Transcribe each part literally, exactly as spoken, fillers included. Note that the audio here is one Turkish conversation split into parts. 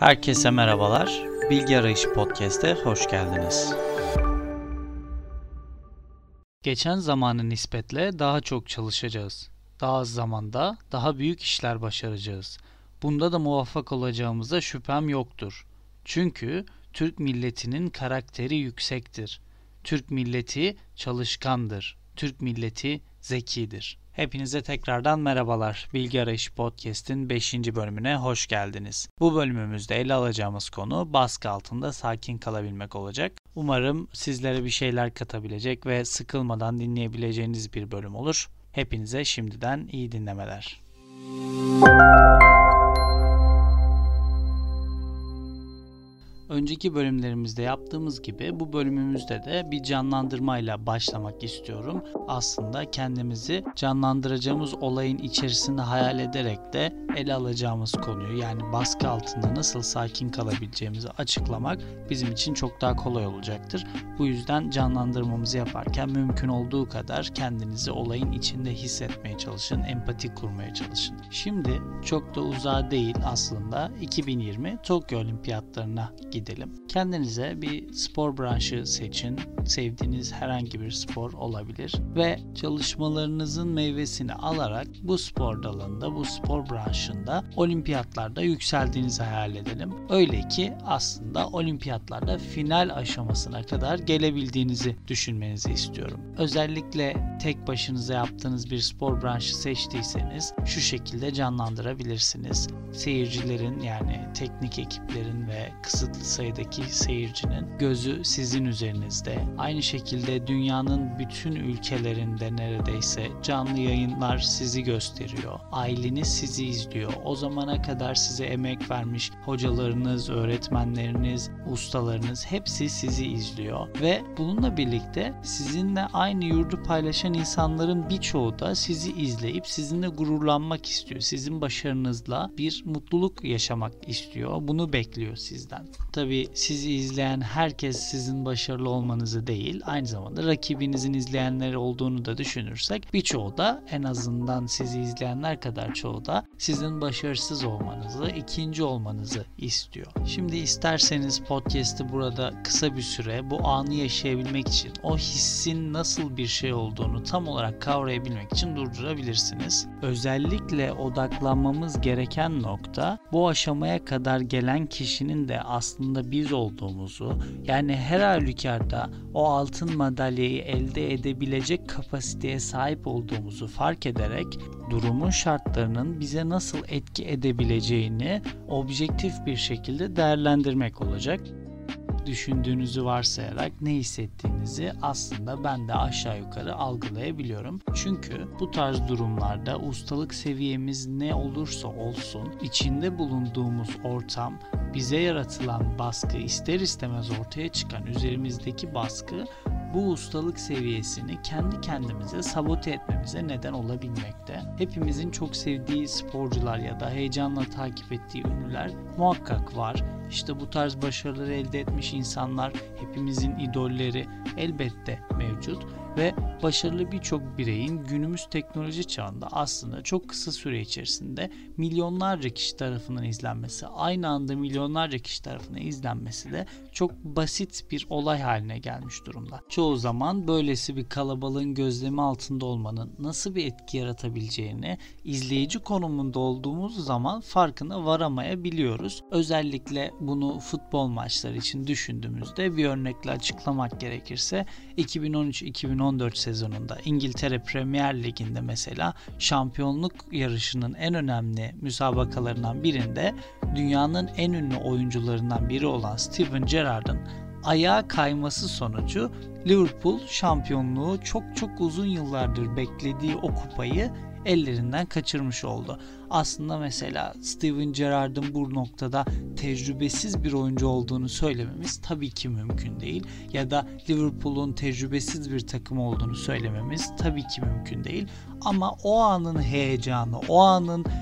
Herkese merhabalar. Bilgi Arayışı Podcast'e hoş geldiniz. Geçen zamanı nispetle daha çok çalışacağız. Daha az zamanda daha büyük işler başaracağız. Bunda da muvaffak olacağımıza şüphem yoktur. Çünkü Türk milletinin karakteri yüksektir. Türk milleti çalışkandır. Türk milleti zekidir. Hepinize tekrardan merhabalar. Bilgi Arayışı Podcast'in beşinci bölümüne hoş geldiniz. Bu bölümümüzde ele alacağımız konu baskı altında sakin kalabilmek olacak. Umarım sizlere bir şeyler katabilecek ve sıkılmadan dinleyebileceğiniz bir bölüm olur. Hepinize şimdiden iyi dinlemeler. Önceki bölümlerimizde yaptığımız gibi bu bölümümüzde de bir canlandırmayla başlamak istiyorum. Aslında kendimizi canlandıracağımız olayın içerisinde hayal ederek de ele alacağımız konuyu, yani baskı altında nasıl sakin kalabileceğimizi açıklamak bizim için çok daha kolay olacaktır. Bu yüzden canlandırmamızı yaparken mümkün olduğu kadar kendinizi olayın içinde hissetmeye çalışın, empati kurmaya çalışın. Şimdi çok da uzağa değil aslında iki bin yirmi Tokyo Olimpiyatlarına gidelim. Kendinize bir spor branşı seçin. Sevdiğiniz herhangi bir spor olabilir ve çalışmalarınızın meyvesini alarak bu spor dalında, bu spor branşında olimpiyatlarda yükseldiğinizi hayal edelim. Öyle ki aslında olimpiyatlarda final aşamasına kadar gelebildiğinizi düşünmenizi istiyorum. Özellikle tek başınıza yaptığınız bir spor branşı seçtiyseniz şu şekilde canlandırabilirsiniz. Seyircilerin, yani teknik ekiplerin ve kısıtlı sayıdaki seyircinin gözü sizin üzerinizde. Aynı şekilde dünyanın bütün ülkelerinde neredeyse canlı yayınlar sizi gösteriyor. Aileniz sizi izliyor. O zamana kadar size emek vermiş hocalarınız, öğretmenleriniz, ustalarınız hepsi sizi izliyor. Ve bununla birlikte sizinle aynı yurdu paylaşan insanların birçoğu da sizi izleyip sizinle gururlanmak istiyor. Sizin başarınızla bir mutluluk yaşamak istiyor. Bunu bekliyor sizden. Tabii sizi izleyen herkes sizin başarılı olmanızı değil, aynı zamanda rakibinizin izleyenleri olduğunu da düşünürsek birçoğu da, en azından sizi izleyenler kadar çoğu da sizin başarısız olmanızı, ikinci olmanızı istiyor. Şimdi isterseniz podcast'ı burada kısa bir süre bu anı yaşayabilmek için, o hissin nasıl bir şey olduğunu tam olarak kavrayabilmek için durdurabilirsiniz. Özellikle odaklanmamız gereken nokta, bu aşamaya kadar gelen kişinin de aslında biz olduğumuzu, yani her halükarda o altın madalyayı elde edebilecek kapasiteye sahip olduğumuzu fark ederek durumun şartlarının bize nasıl etki edebileceğini objektif bir şekilde değerlendirmek olacak. Düşündüğünüzü varsayarak ne hissettiğinizi aslında ben de aşağı yukarı algılayabiliyorum. Çünkü bu tarz durumlarda ustalık seviyemiz ne olursa olsun, içinde bulunduğumuz ortam, bize yaratılan baskı, ister istemez ortaya çıkan üzerimizdeki baskı, bu ustalık seviyesini kendi kendimize sabote etmemize neden olabilmekte. Hepimizin çok sevdiği sporcular ya da heyecanla takip ettiği ünlüler muhakkak var. İşte bu tarz başarıları elde etmiş insanlar, hepimizin idolleri elbette mevcut ve başarılı birçok bireyin günümüz teknoloji çağında aslında çok kısa süre içerisinde milyonlarca kişi tarafından izlenmesi, aynı anda milyonlarca kişi tarafından izlenmesi de çok basit bir olay haline gelmiş durumda. Çoğu zaman böylesi bir kalabalığın gözlemi altında olmanın nasıl bir etki yaratabileceğini izleyici konumunda olduğumuz zaman farkına varamayabiliyoruz. Özellikle bunu futbol maçları için düşündüğümüzde bir örnekle açıklamak gerekirse iki bin on üç iki bin on dört sezonunda İngiltere Premier Ligi'nde mesela şampiyonluk yarışının en önemli müsabakalarından birinde dünyanın en ünlü oyuncularından biri olan Steven Gerrard'ın ayağa kayması sonucu Liverpool şampiyonluğu, çok çok uzun yıllardır beklediği o kupayı ellerinden kaçırmış oldu. Aslında mesela Steven Gerrard'ın bu noktada tecrübesiz bir oyuncu olduğunu söylememiz tabii ki mümkün değil. Ya da Liverpool'un tecrübesiz bir takım olduğunu söylememiz tabii ki mümkün değil. Ama o anın heyecanı, o anın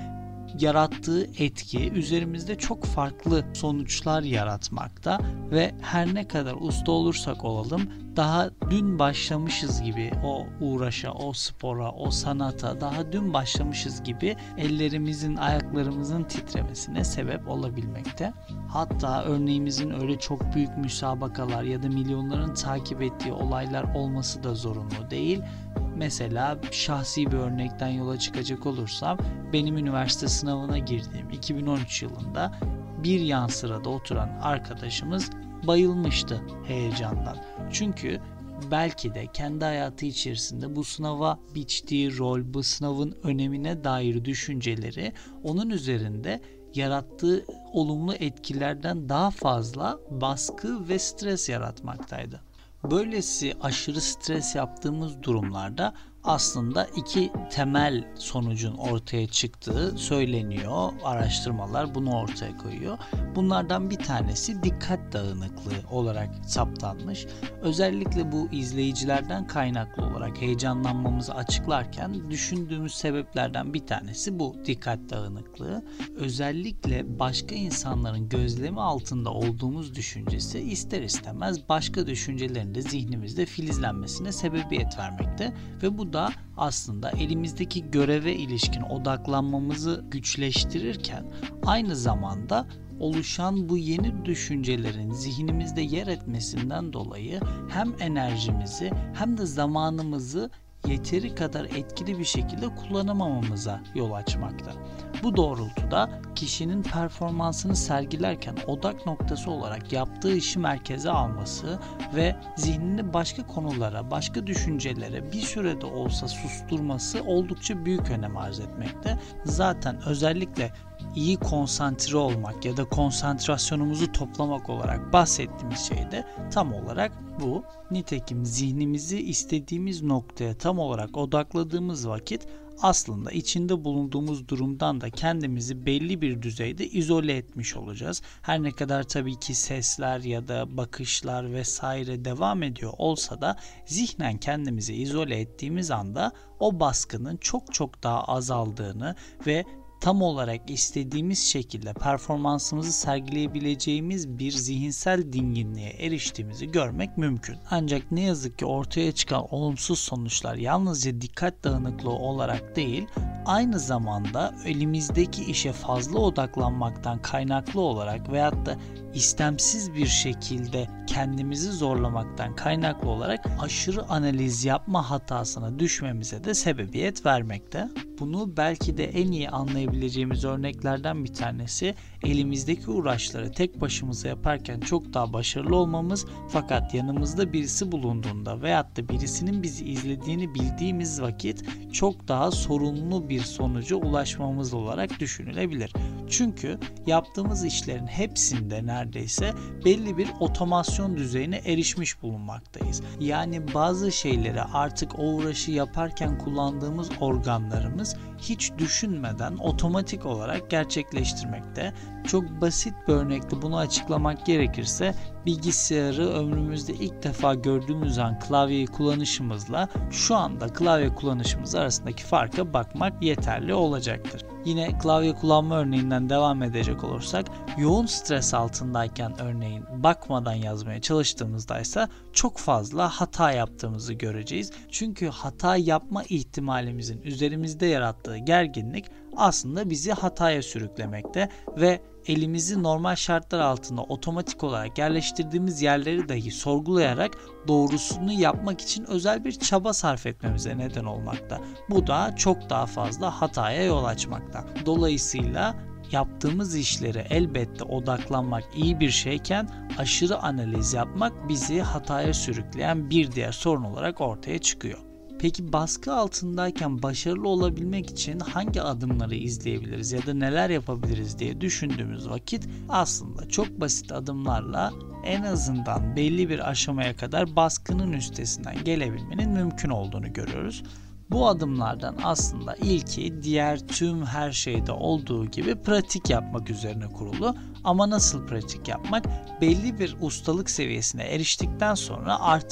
yarattığı etki üzerimizde çok farklı sonuçlar yaratmakta ve her ne kadar usta olursak olalım daha dün başlamışız gibi o uğraşa, o spora, o sanata daha dün başlamışız gibi ellerimizin, ayaklarımızın titremesine sebep olabilmekte. Hatta örneğimizin öyle çok büyük müsabakalar ya da milyonların takip ettiği olaylar olması da zorunlu değil. Mesela şahsi bir örnekten yola çıkacak olursam benim üniversite sınavına girdiğim iki bin on üç yılında bir yan sırada oturan arkadaşımız bayılmıştı heyecandan. Çünkü belki de kendi hayatı içerisinde bu sınava biçtiği rol, bu sınavın önemine dair düşünceleri onun üzerinde yarattığı olumlu etkilerden daha fazla baskı ve stres yaratmaktaydı. Böylesi aşırı stres yaptığımız durumlarda aslında iki temel sonucun ortaya çıktığı söyleniyor. Araştırmalar bunu ortaya koyuyor. Bunlardan bir tanesi dikkat dağınıklığı olarak saptanmış. Özellikle bu izleyicilerden kaynaklı olarak heyecanlanmamızı açıklarken düşündüğümüz sebeplerden bir tanesi bu dikkat dağınıklığı. Özellikle başka insanların gözlemi altında olduğumuz düşüncesi ister istemez başka düşüncelerin de zihnimizde filizlenmesine sebebiyet vermekte ve bu da aslında elimizdeki göreve ilişkin odaklanmamızı güçleştirirken aynı zamanda oluşan bu yeni düşüncelerin zihnimizde yer etmesinden dolayı hem enerjimizi hem de zamanımızı yeteri kadar etkili bir şekilde kullanamamamıza yol açmakta. Bu doğrultuda kişinin performansını sergilerken odak noktası olarak yaptığı işi merkeze alması ve zihnini başka konulara, başka düşüncelere bir sürede olsa susturması oldukça büyük önem arz etmekte. Zaten özellikle iyi konsantre olmak ya da konsantrasyonumuzu toplamak olarak bahsettiğimiz şey de tam olarak bu. Nitekim zihnimizi istediğimiz noktaya tam olarak odakladığımız vakit aslında içinde bulunduğumuz durumdan da kendimizi belli bir düzeyde izole etmiş olacağız. Her ne kadar tabii ki sesler ya da bakışlar vesaire devam ediyor olsa da zihnen kendimizi izole ettiğimiz anda o baskının çok çok daha azaldığını ve tam olarak istediğimiz şekilde performansımızı sergileyebileceğimiz bir zihinsel dinginliğe eriştiğimizi görmek mümkün. Ancak ne yazık ki ortaya çıkan olumsuz sonuçlar yalnızca dikkat dağınıklığı olarak değil, aynı zamanda elimizdeki işe fazla odaklanmaktan kaynaklı olarak veyahut da istemsiz bir şekilde kendimizi zorlamaktan kaynaklı olarak aşırı analiz yapma hatasına düşmemize de sebebiyet vermekte. Bunu belki de en iyi anlayabileceğimiz örneklerden bir tanesi elimizdeki uğraşları tek başımıza yaparken çok daha başarılı olmamız fakat yanımızda birisi bulunduğunda veyahut da birisinin bizi izlediğini bildiğimiz vakit çok daha sorunlu bir sonuca ulaşmamız olarak düşünülebilir. Çünkü yaptığımız işlerin hepsinde neredeyse belli bir otomasyon düzeyine erişmiş bulunmaktayız. Yani bazı şeyleri artık o uğraşı yaparken kullandığımız organlarımız hiç düşünmeden otomatik olarak gerçekleştirmekte. Çok basit bir örnekle bunu açıklamak gerekirse bilgisayarı ömrümüzde ilk defa gördüğümüz an klavyeyi kullanışımızla şu anda klavye kullanışımız arasındaki farka bakmak yeterli olacaktır. Yine klavye kullanma örneğinden devam edecek olursak yoğun stres altındayken örneğin bakmadan yazmaya çalıştığımızda ise çok fazla hata yaptığımızı göreceğiz. Çünkü hata yapma ihtimalimizin üzerimizde yarattığı gerginlik aslında bizi hataya sürüklemekte ve elimizi normal şartlar altında otomatik olarak yerleştirdiğimiz yerleri dahi sorgulayarak doğrusunu yapmak için özel bir çaba sarf etmemize neden olmakta. Bu da çok daha fazla hataya yol açmakta. Dolayısıyla yaptığımız işlere elbette odaklanmak iyi bir şeyken aşırı analiz yapmak bizi hataya sürükleyen bir diğer sorun olarak ortaya çıkıyor. Peki baskı altındayken başarılı olabilmek için hangi adımları izleyebiliriz ya da neler yapabiliriz diye düşündüğümüz vakit aslında çok basit adımlarla en azından belli bir aşamaya kadar baskının üstesinden gelebilmenin mümkün olduğunu görüyoruz. Bu adımlardan aslında ilki diğer tüm her şeyde olduğu gibi pratik yapmak üzerine kurulu. Ama nasıl pratik yapmak? Belli bir ustalık seviyesine eriştikten sonra artık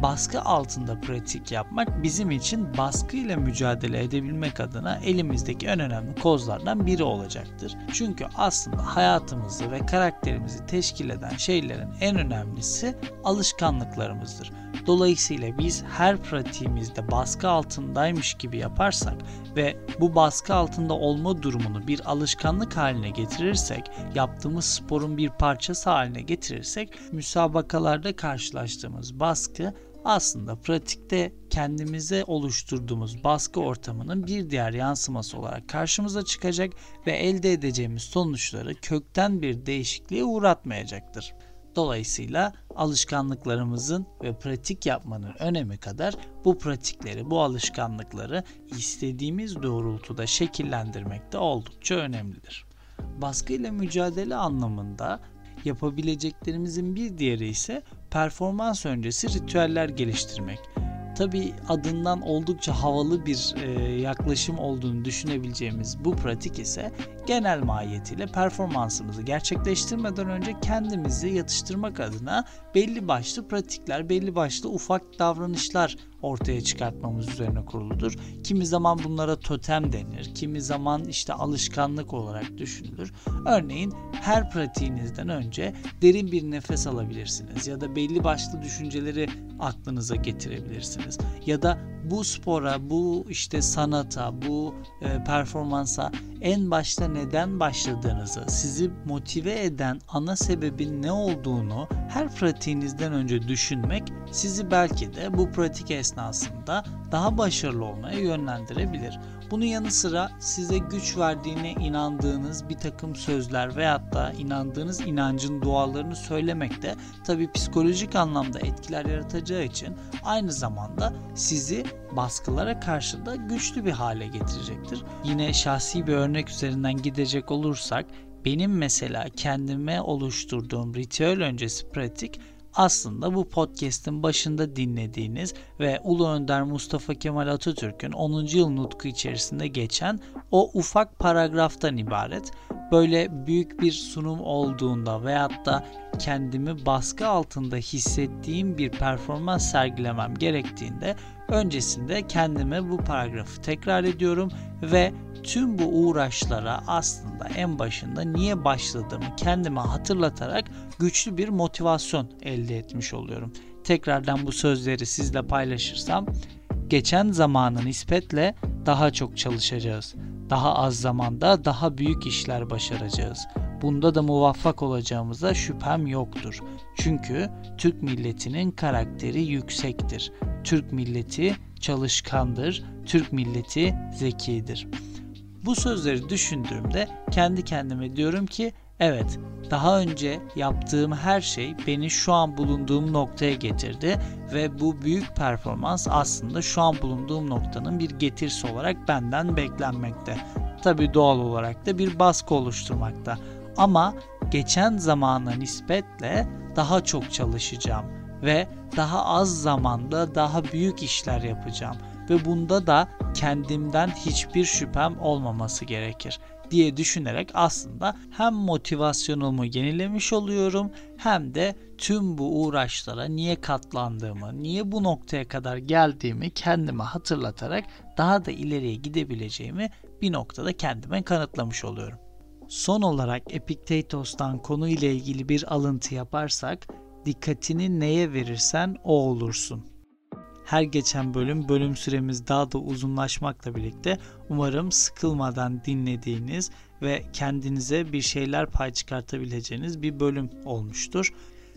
baskı altında pratik yapmak bizim için baskıyla mücadele edebilmek adına elimizdeki en önemli kozlardan biri olacaktır. Çünkü aslında hayatımızı ve karakterimizi teşkil eden şeylerin en önemlisi alışkanlıklarımızdır. Dolayısıyla biz her pratiğimizde baskı altındaymış gibi yaparsak ve bu baskı altında olma durumunu bir alışkanlık haline getirirsek, yaptığımız sporun bir parçası haline getirirsek, müsabakalarda karşılaştığımız baskı aslında pratikte kendimize oluşturduğumuz baskı ortamının bir diğer yansıması olarak karşımıza çıkacak ve elde edeceğimiz sonuçları kökten bir değişikliğe uğratmayacaktır. Dolayısıyla alışkanlıklarımızın ve pratik yapmanın önemi kadar bu pratikleri, bu alışkanlıkları istediğimiz doğrultuda şekillendirmek de oldukça önemlidir. Baskıyla mücadele anlamında yapabileceklerimizin bir diğeri ise performans öncesi ritüeller geliştirmek. Tabii adından oldukça havalı bir e, yaklaşım olduğunu düşünebileceğimiz bu pratik ise genel mahiyetiyle performansımızı gerçekleştirmeden önce kendimizi yatıştırmak adına belli başlı pratikler, belli başlı ufak davranışlar ortaya çıkartmamız üzerine kuruludur. Kimi zaman bunlara totem denir, kimi zaman işte alışkanlık olarak düşünülür. Örneğin her pratiğinizden önce derin bir nefes alabilirsiniz ya da belli başlı düşünceleri aklınıza getirebilirsiniz. Ya da bu spora, bu işte sanata, bu e, performansa en başta neden başladığınızı, sizi motive eden ana sebebin ne olduğunu her pratiğinizden önce düşünmek sizi belki de bu pratik esnasında daha başarılı olmaya yönlendirebilir. Bunun yanı sıra size güç verdiğine inandığınız bir takım sözler veyahut da inandığınız inancın dualarını söylemek de tabii psikolojik anlamda etkiler yaratacağı için aynı zamanda sizi baskılara karşı da güçlü bir hale getirecektir. Yine şahsi bir örnek üzerinden gidecek olursak, benim mesela kendime oluşturduğum ritüel öncesi pratik aslında bu podcast'in başında dinlediğiniz ve Ulu Önder Mustafa Kemal Atatürk'ün onuncu yıl nutku içerisinde geçen o ufak paragraftan ibaret. Böyle büyük bir sunum olduğunda veyahut da kendimi baskı altında hissettiğim bir performans sergilemem gerektiğinde öncesinde kendime bu paragrafı tekrar ediyorum ve tüm bu uğraşlara aslında en başında niye başladığımı kendime hatırlatarak güçlü bir motivasyon elde etmiş oluyorum. Tekrardan bu sözleri sizle paylaşırsam, geçen zamana nispetle daha çok çalışacağız. Daha az zamanda daha büyük işler başaracağız. Bunda da muvaffak olacağımıza şüphem yoktur. Çünkü Türk milletinin karakteri yüksektir. Türk milleti çalışkandır. Türk milleti zekidir. Bu sözleri düşündüğümde kendi kendime diyorum ki evet, daha önce yaptığım her şey beni şu an bulunduğum noktaya getirdi ve bu büyük performans aslında şu an bulunduğum noktanın bir getirisi olarak benden beklenmekte. Tabii doğal olarak da bir baskı oluşturmakta. Ama geçen zamana nispetle daha çok çalışacağım ve daha az zamanda daha büyük işler yapacağım ve bunda da kendimden hiçbir şüphem olmaması gerekir diye düşünerek aslında hem motivasyonumu yenilemiş oluyorum hem de tüm bu uğraşlara niye katlandığımı, niye bu noktaya kadar geldiğimi kendime hatırlatarak daha da ileriye gidebileceğimi bir noktada kendime kanıtlamış oluyorum. Son olarak Epiktetos'tan konuyla ilgili bir alıntı yaparsak, dikkatini neye verirsen o olursun. Her geçen bölüm bölüm süremiz daha da uzunlaşmakla birlikte umarım sıkılmadan dinlediğiniz ve kendinize bir şeyler pay çıkartabileceğiniz bir bölüm olmuştur.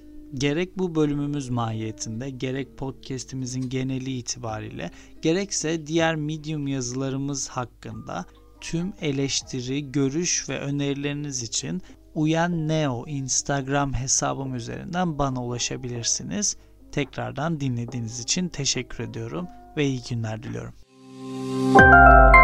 Gerek bu bölümümüz mahiyetinde, gerek podcast'imizin geneli itibariyle, gerekse diğer Medium yazılarımız hakkında tüm eleştiri, görüş ve önerileriniz için Uyan Neo Instagram hesabım üzerinden bana ulaşabilirsiniz. Tekrardan dinlediğiniz için teşekkür ediyorum ve iyi günler diliyorum.